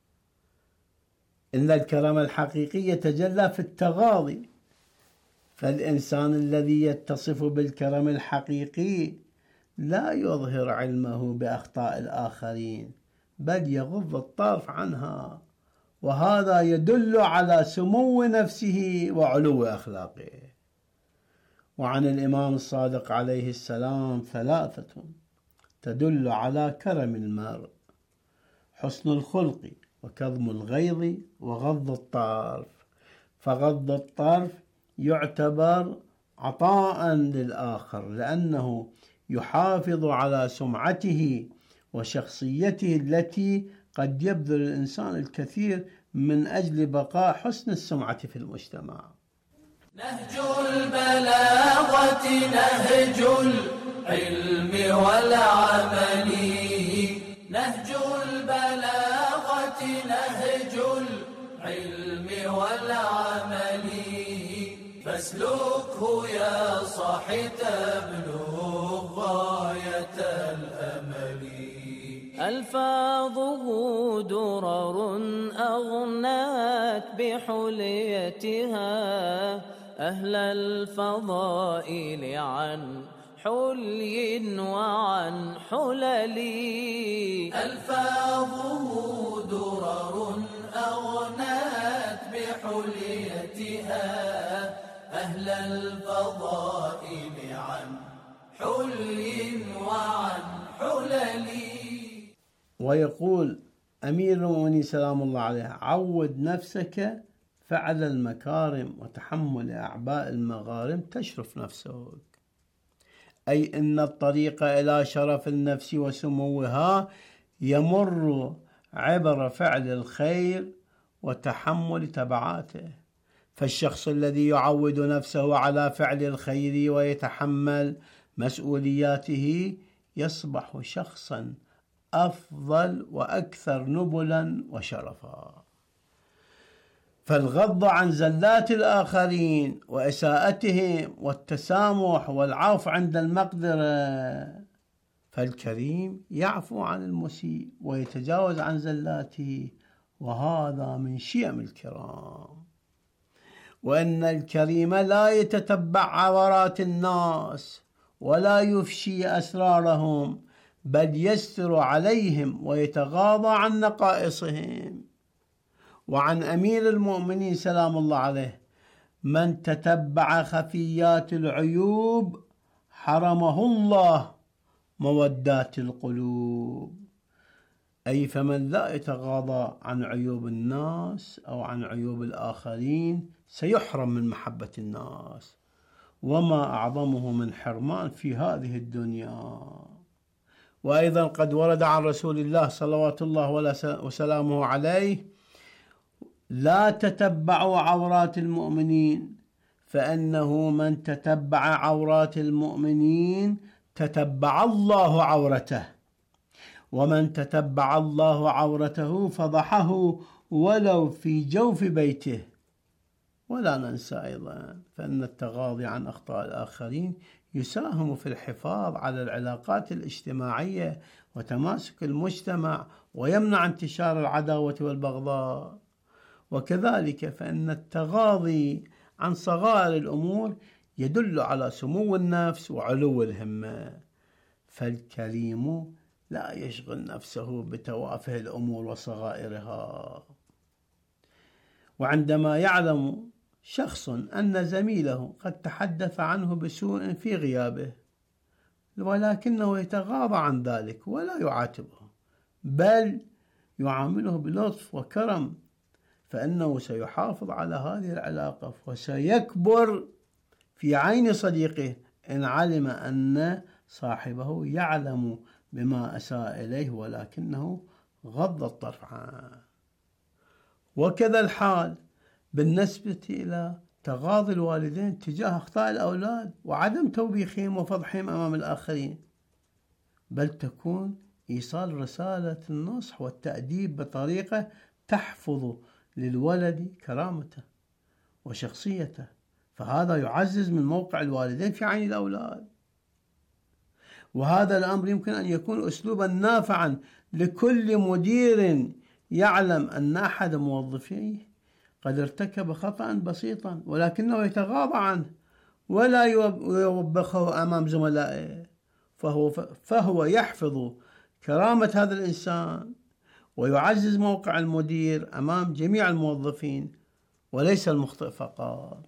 إن الكرم الحقيقي يتجلى في التغاضي، فالإنسان الذي يتصف بالكرم الحقيقي لا يظهر علمه بأخطاء الآخرين، بل يغض الطرف عنها، وهذا يدل على سمو نفسه وعلو أخلاقه. وعن الإمام الصادق عليه السلام ثلاثة تدل على كرم المرء: حسن الخلق وكظم الغيظ وغض الطرف. فغض الطرف يعتبر عطاء للآخر، لأنه يحافظ على سمعته وشخصيته التي قد يبذل الإنسان الكثير من أجل بقاء حسن السمعة في المجتمع. نهج البلاغة نهج العلم والعمل، نهج البلاغة نهج العلم والعمل، فاسلكه يا صاحي تبلغ غاية الأمل. ألفاظه درر أغنات بحليتها أهل الفضائل عن حلي وعن حلل. ألفاظه درر أغنات بحليتها أهل الفضائل عن حلي وعن حلل. ويقول أمير المؤمنين سلام الله عليه: عود نفسك فعل المكارم وتحمل أعباء المغارم تشرف نفسك. أي إن الطريق إلى شرف النفس وسموها يمر عبر فعل الخير وتحمل تبعاته. فالشخص الذي يعود نفسه على فعل الخير ويتحمل مسؤولياته يصبح شخصا أفضل وأكثر نبلا وشرفا. فالغض عن زلات الآخرين وإساءتهم والتسامح والعفو عند المقدرة. فالكريم يعفو عن المسيء ويتجاوز عن زلاته، وهذا من شيم الكرام. وإن الكريم لا يتتبع عورات الناس ولا يفشي أسرارهم، بل يستر عليهم ويتغاضى عن نقائصهم. وعن أمير المؤمنين سلام الله عليه: من تتبع خفيات العيوب حرمه الله مودات القلوب. أي فمن لا يتغاضى عن عيوب الناس أو عن عيوب الآخرين سيحرم من محبة الناس، وما أعظمه من حرمان في هذه الدنيا. وأيضا قد ورد عن رسول الله صلوات الله وسلامه عليه: لا تتبعوا عورات المؤمنين، فإنه من تتبع عورات المؤمنين تتبع الله عورته، ومن تتبع الله عورته فضحه ولو في جوف بيته. ولا ننسى أيضا فإن التغاضي عن أخطاء الآخرين يساهم في الحفاظ على العلاقات الاجتماعية وتماسك المجتمع، ويمنع انتشار العداوة والبغضاء. وكذلك فإن التغاضي عن صغائر الأمور يدل على سمو النفس وعلو الهمة، فالكريم لا يشغل نفسه بتوافه الأمور وصغائرها. وعندما يعلم شخص أن زميله قد تحدث عنه بسوء في غيابه، ولكنه يتغاضى عن ذلك ولا يعاتبه، بل يعامله بلطف وكرم، فإنه سيحافظ على هذه العلاقة وسيكبر في عين صديقه إن علم أن صاحبه يعلم بما أساء إليه ولكنه غض الطرف عنه. وكذا الحال بالنسبة إلى تغاضي الوالدين تجاه أخطاء الأولاد وعدم توبيخهم وفضحهم أمام الآخرين، بل تكون إيصال رسالة النصح والتأديب بطريقة تحفظ للولد كرامته وشخصيته، فهذا يعزز من موقع الوالدين في عين الأولاد. وهذا الأمر يمكن أن يكون أسلوبا نافعا لكل مدير يعلم أن أحد موظفيه قد ارتكب خطأ بسيطا ولكنه يتغاضى عنه ولا يوبخه أمام زملائه، فهو, فهو يحفظ كرامة هذا الإنسان ويعزز موقع المدير أمام جميع الموظفين وليس المخطئ فقط.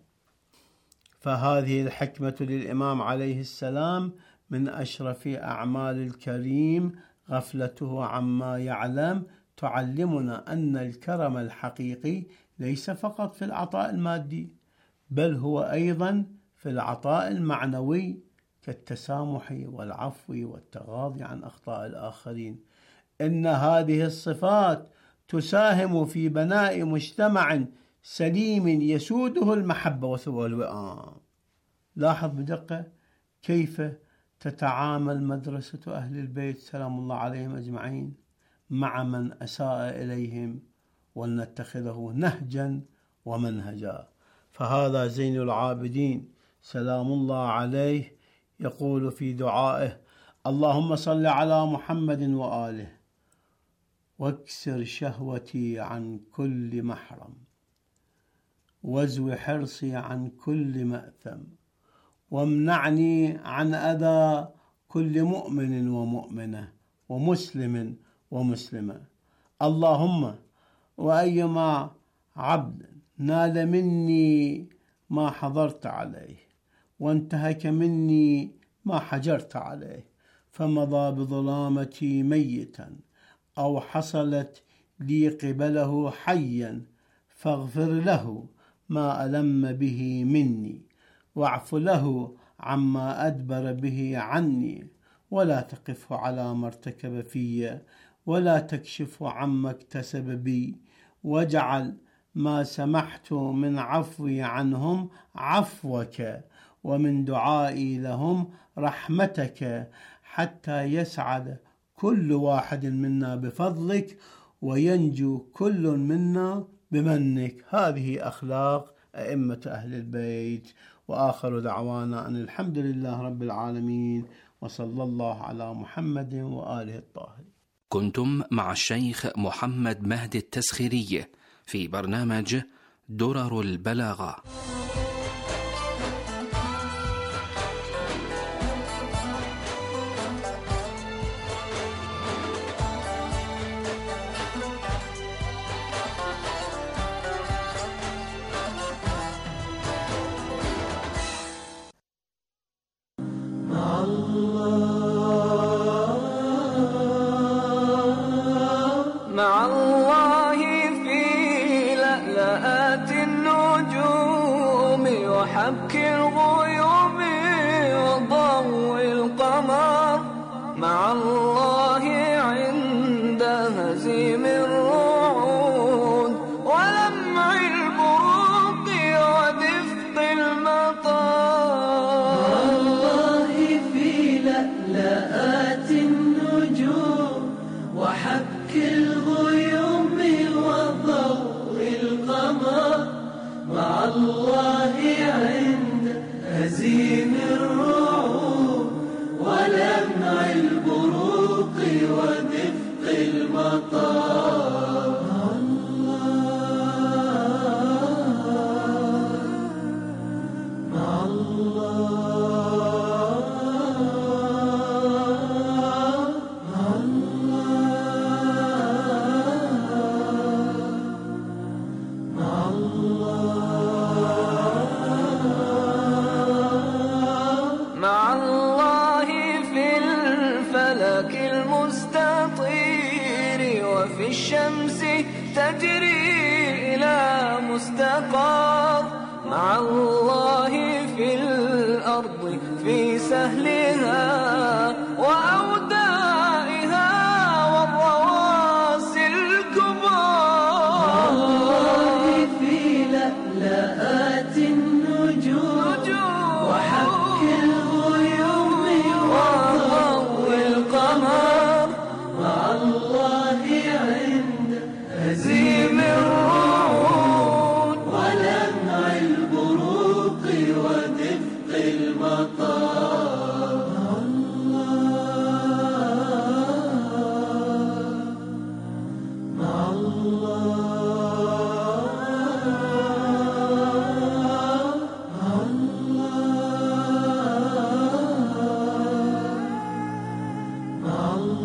فهذه الحكمة للإمام عليه السلام من أشرف أعمال الكريم غفلته عما يعلم، تعلمنا أن الكرم الحقيقي ليس فقط في العطاء المادي، بل هو أيضا في العطاء المعنوي كالتسامح والعفو والتغاضي عن أخطاء الآخرين. إن هذه الصفات تساهم في بناء مجتمع سليم يسوده المحبة والوئام. لاحظ بدقة كيف تتعامل مدرسة أهل البيت سلام الله عليهم أجمعين مع من أساء إليهم، ولنتخذه نهجا ومنهجا. فهذا زين العابدين سلام الله عليه يقول في دعائه: اللهم صل على محمد وآله واكسر شهوتي عن كل محرم، وازو حرصي عن كل مأثم، وامنعني عن أذى كل مؤمن ومؤمنة ومسلم ومسلمة. اللهم وأيما عبد نال مني ما حضرت عليه وانتهك مني ما حجرت عليه، فمضى بظلامتي ميتا أو حصلت لي قبله حيا، فاغفر له ما ألم به مني، واعف له عما أدبر به عني، ولا تقفه على ما ارتكب في، ولا تكشفه عما اكتسب بي، واجعل ما سمحت من عفوي عنهم عفوك، ومن دعائي لهم رحمتك، حتى يسعد كل واحد منا بفضلك وينجو كل منا بمنك. هذه أخلاق أئمة أهل البيت. وآخر دعوانا أن الحمد لله رب العالمين، وصلى الله على محمد وآله الطاهرين. كنتم مع الشيخ محمد مهدي التسخيري في برنامج درر البلاغة. مع الله عند هزيم الرعود ولمع البروق ودفق المطار. مع الله في لألآت النجوم وحك الغيوم وضوء القمر. مع الله عند هزيم الرعود ولمع البروق ودفق المطار. مع الله مع الله مع الله مع الله في الفلك المستطير وفي الشمس تجري إلى مستقر. مع الله في الأرض في سهلها وأودائها والرواسي الكبار. مع الله في لألآت النجوم وحك الغيوم وضوء القمر. مع الله عند هزيم الرعود ولمع البروق ودفق المطار. مع الله مع الله مع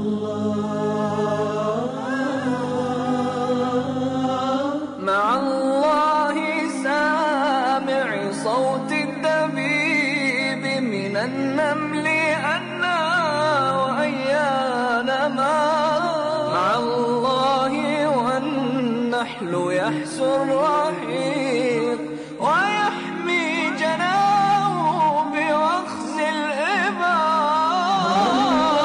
الله مع الله سامع صوت الدبيب من النمل أنا وأيان ما. مع الله والنحل يحسو الرحيق ويحمي جناه بوخز الإبار.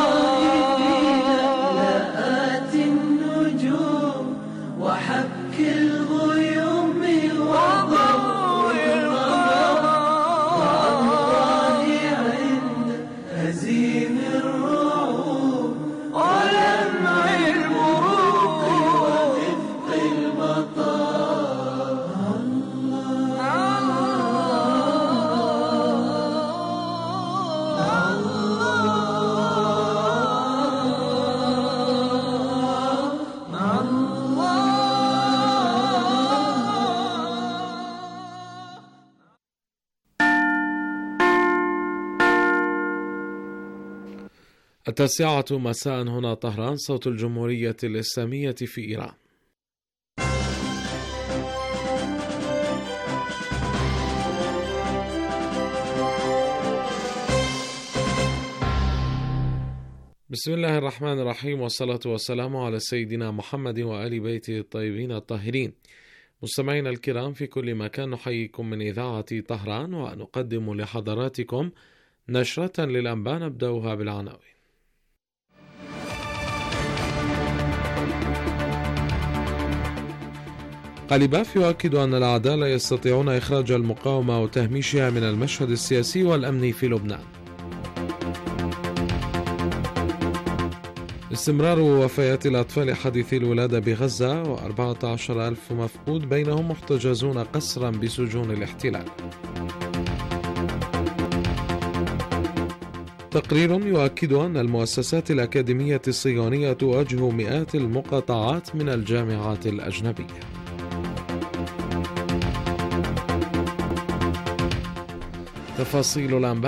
لألآت النجوم وحك الغيوم وضوء القمر. مع الله عند هزيم الرعود ولمع البروق ودفق المطار. مع التاسعة مساء هنا طهران، صوت الجمهورية الإسلامية في إيران. بسم الله الرحمن الرحيم، والصلاة والسلام على سيدنا محمد وآل بيته الطيبين الطاهرين. مستمعينا الكرام في كل مكان، نحييكم من إذاعة طهران ونقدم لحضراتكم نشرة للأنباء نبدأها بالعناوين. قليباف يؤكد أن الأعداء لا يستطيعون إخراج المقاومة وتهميشها من المشهد السياسي والأمني في لبنان. استمرار وفيات الأطفال حديثي الولادة بغزة وأربعة عشر ألف مفقود بينهم محتجزون قسرا بسجون الاحتلال. تقرير يؤكد أن المؤسسات الأكاديمية الصهيونية تواجه مئات المقاطعات من الجامعات الأجنبية. تفاصيل الأنباء